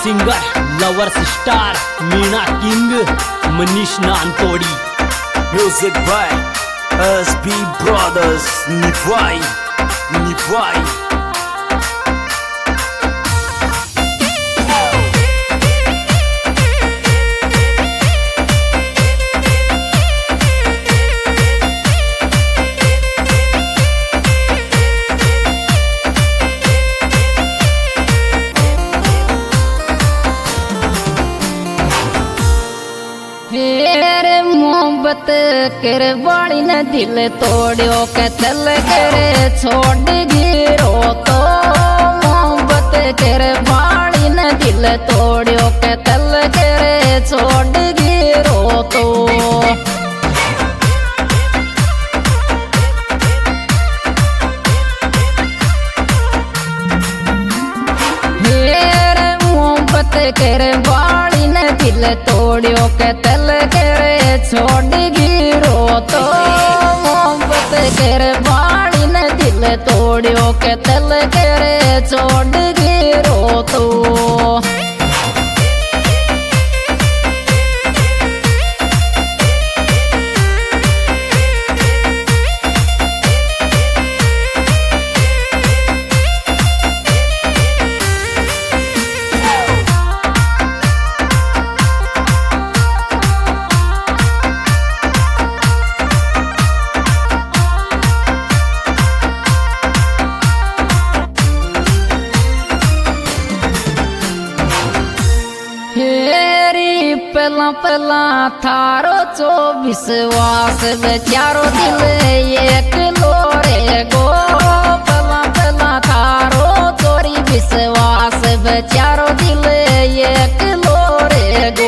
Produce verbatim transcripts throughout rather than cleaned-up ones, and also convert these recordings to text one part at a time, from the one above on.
Singer lovers star Meena king Manish Nantodi. Music by S B brothers Nibhai Nibhai. हेरे मोहब्बत कर बाड़ी न दिल तोड़ियो के तल करे छोड़ गिरो तो मोहब्बत कर बाड़ी न दिल तोड़ियो के तल करे छोड़ गिरो तो हेरे मोहब्बत कर बाड़ी न दिल तोड़ियो के तल करे छोड़ गिरो तो मोहब्बत कर बाड़ी न दिल तोड़ियो के तल करे छोड़ गिरो तो हेरी पहला पहला थारो चौबीस वास बेचारो दिल एक लोरे गो पहला पहला थारो चोरी विश्वास बेचारो दिल एक लोरे गो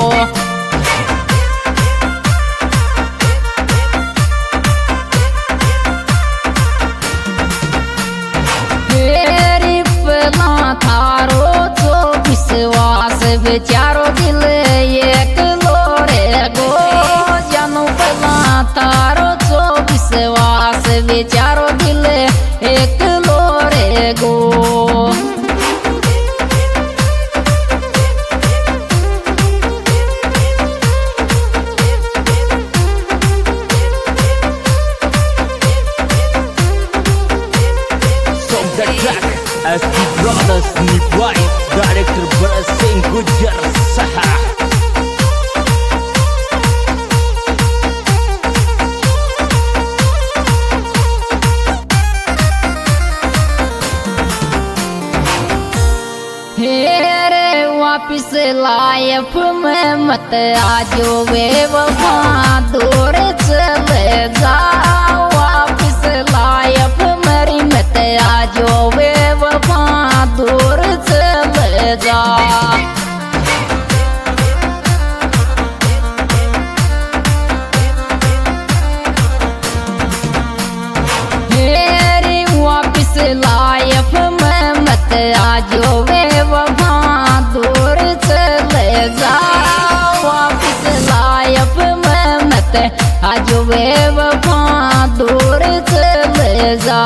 हेरी पहला थारो चौबीस वास बेचारो दिल एक लोरे गो जानू पहला तारो चौबीस वास बेचारो दिल एक लोरे गो From the track S B Brothers Nibhai director Bharat Singh Gujjar सहा। हेरे वापिस लाइफ में मत आजो वे वफा दूर चले जा वापिस लाइफ मेरी मत आजो वे वफा दूर चले जा हेरी वापिस लाइफ में मत आजो वे वफा दूर चले जा वापिस लाइफ में मत आजो वे वफा दूर चले जा।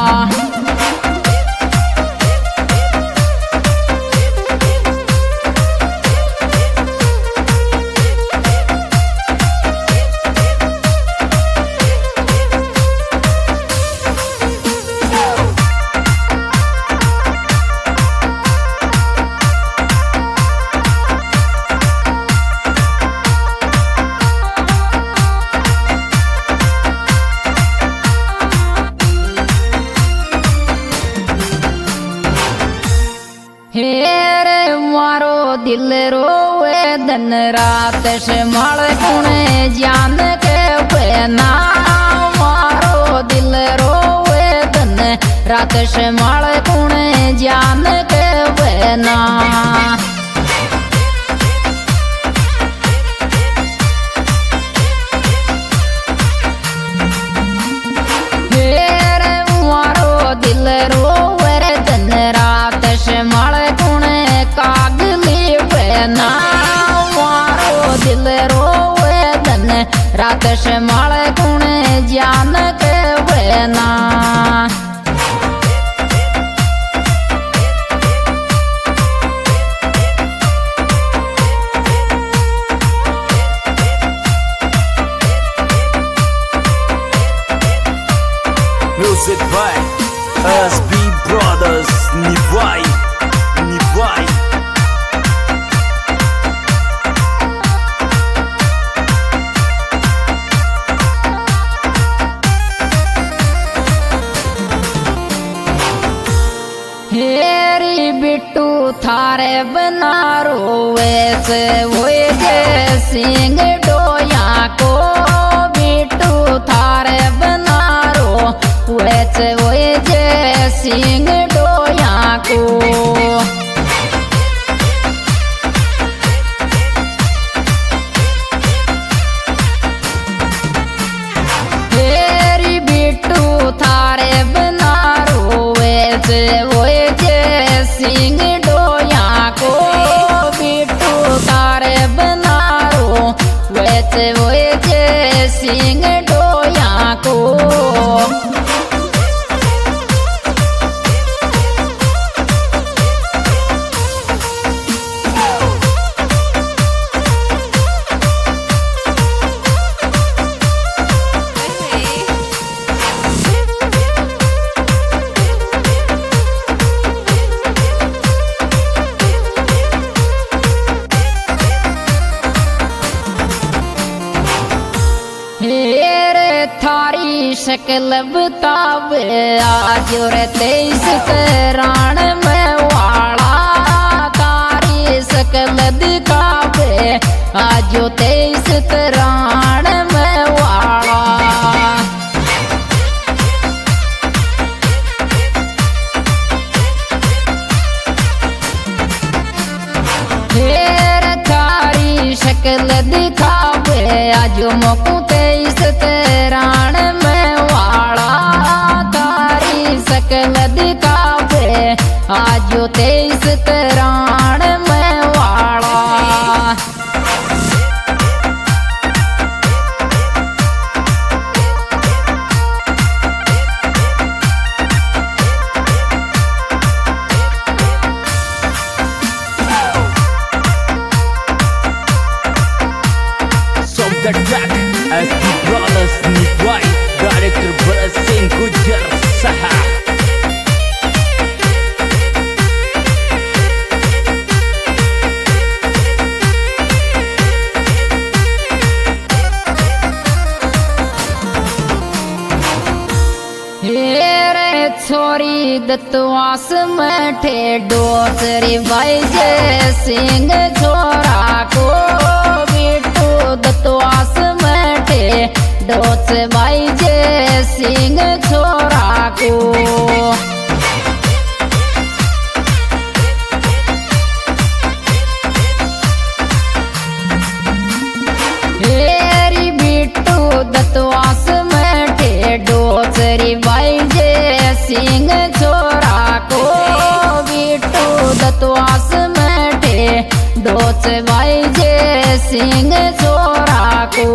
हेरे मारो दिल रोवे दिन रात से मल कुणे जान के बेना मारो दिल रोवे दिन रात से मल कुणे जान के बेना हेरे मारो दिल रोवे दिन रात से मल कागली बेना मारो दिल रोवे दिन रात से मल कुणे जान के बेना हेरी बिट्टू थारे बनारो वैसे वो जे सिंह डोया को बिट्टू थारे बनारो वैसे वो जे सिंह डोया को हेरी बिट्टू थारे बनारो वैसे वो जे सिंह डोया को बिट्टू थारे बनारो वैसे वो जे सिंह डोया को हेरे थारी शक्ल बतावे आज रे तेईस राण में वाला तारी शक्ल दिखावे आज तेईस राण में वाला हेर थारी शक्ल दिखावे आज मोकू तेईस राण में वाला तारी शक्ल दिखावे आज तेईस राण में वाला The track as the brothers Nivai, director Bharat Singh Gujjar Saha. हेरे छोरी दत्तवास में ठेडो सरी भाई जे सिंह छोरा को बिट्टू दत्तवास में ठेडो से भाई जे सिंह छोरा को हेरी बिट्टू दत्तवास में ठेडो सरी भाई जे सिंह छोरा को बिट्टू दत्तवास में ठेडो से भाई जे सिंह छोरा को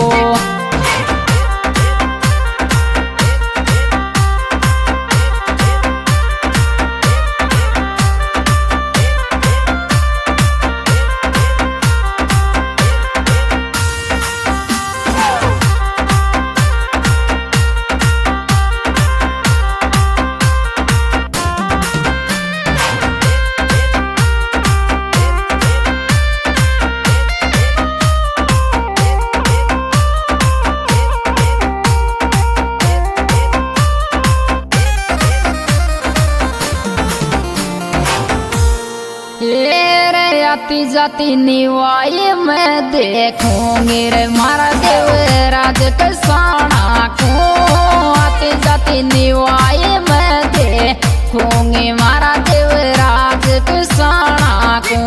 रे आती जाती निवाई में देखूंगी रे मारा देव राज कसाना को आती जाती निवाई में देखूंगी मारा देव राज कसाना को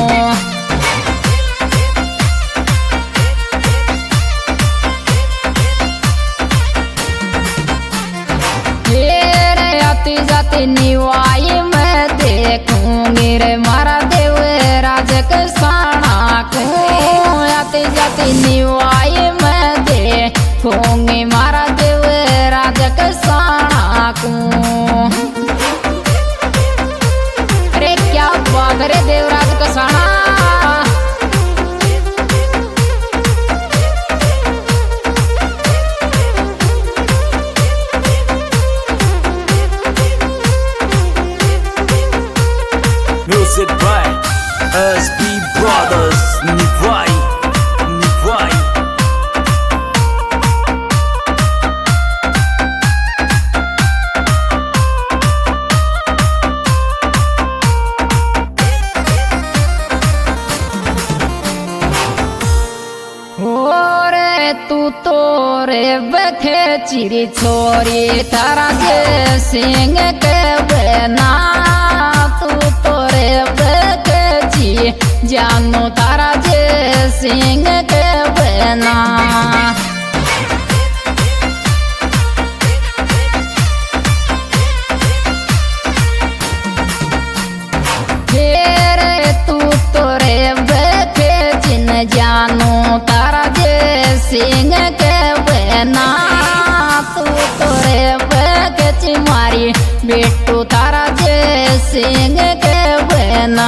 रे आती जाती निवाई में देखूंगी रे मारा देव राज कसाना को आती जाती निवाई में देखूंगी मारा देव राज कसाना को अरे क्या बात रे Devraj Kasana Music by S B Brothers Nivai, Nivai. रे बखे चिरी छोरी तारा जे सिंह के बना तू तो रे बखे ची जानू तारा जे सिंह के बना जानू तारा जे सिंह के बना तू तो रे बगच मारी बेटू तारा जे सिंह के बना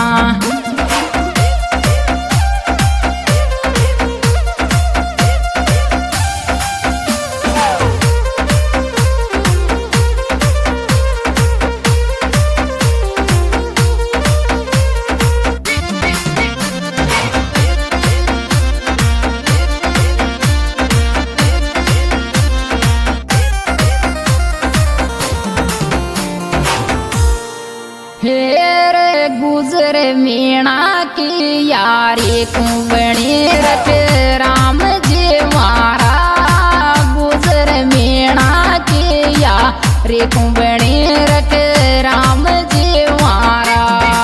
हेरे गुजर मीणा की यारी कुंबणी रखे राम जी मारा गुजर मीणा की यारी कुंबणी रखे राम जी मारा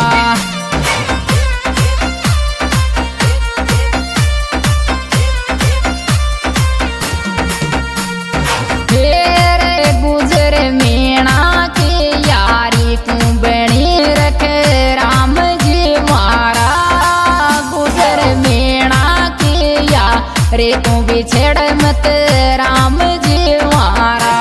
हेरे गुजर मीणा की यारी कुंबणी रे तू बिछड़ मत राम जी मारा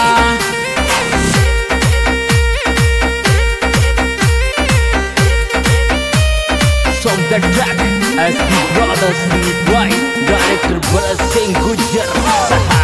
From the track S P Brothers Nivai, director Bharat Singh Gujar.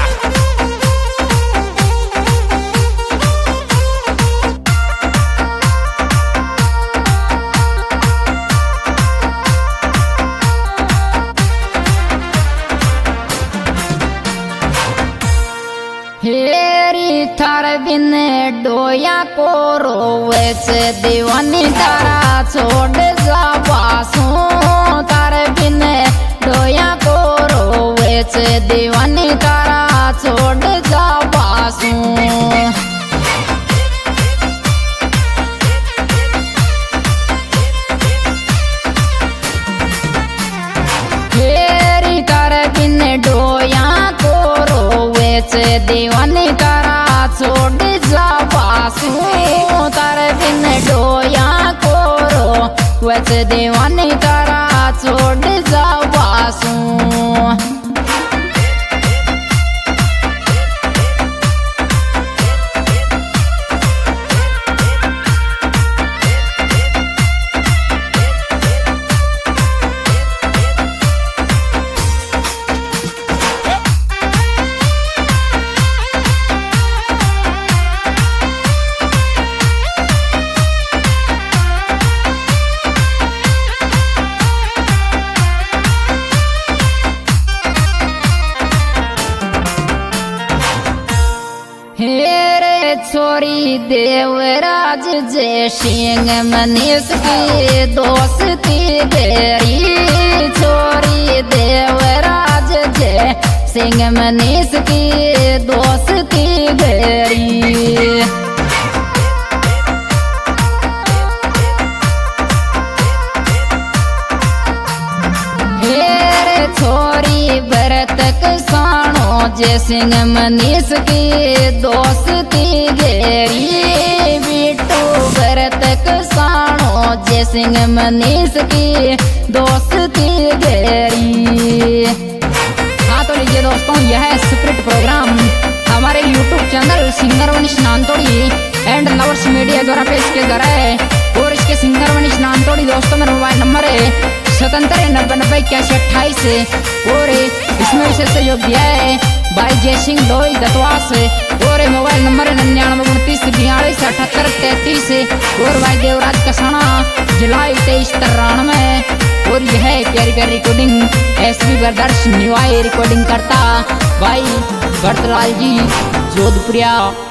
हेरी थार बिन डोया को रोवे से दीवानी तारा छोड़ जा बासू तार बिन डोया को रोवे से दीवानी तारा छोड़ जा बासू हेरी तार बिन डोया को रोवे से दीवानी तारा छोड़ जा बासू तार बिन डोया को रो वैसे दीवानी तारा छोड़ जा बासू हेरे छोरी देवराज जय सिंह मनीष की दोस्ती गहरी छोरी देवराज जय सिंह मनीष की दोस्ती गहरी हेरे छोरी भरत किसानो जय सिंह मनीष की दोस्ती गहरी बिट्टू भरत किसानो जय सिंह मनीष की दोस्ती गहरी। हाँ तो लीजिए दोस्तों, यह स्क्रिप्ट प्रोग्राम हमारे YouTube channel singer Vanish Nantodi and lovers media द्वारा पेश किया जा रहा है और इसके सिंगर वनिश नानतोड़ी दोस्तों मेरा मोबाइल नंबर है स्वतंत्र नब्बे नब्बे इक्यासी अट्ठाईस और इसमें विशेष सहयोग दिया है भाई जय सिंह डोई दतवास और मोबाइल नंबर निन्यानवे उनतीस बयालीस अठहत्तर तैतीस और भाई देवराज कसाना जुलाई तेईस तिरानवे और यह प्यारी प्यारी recording S P brothers Niwai recording करता भाई भरतलाल जी जोधपुरिया।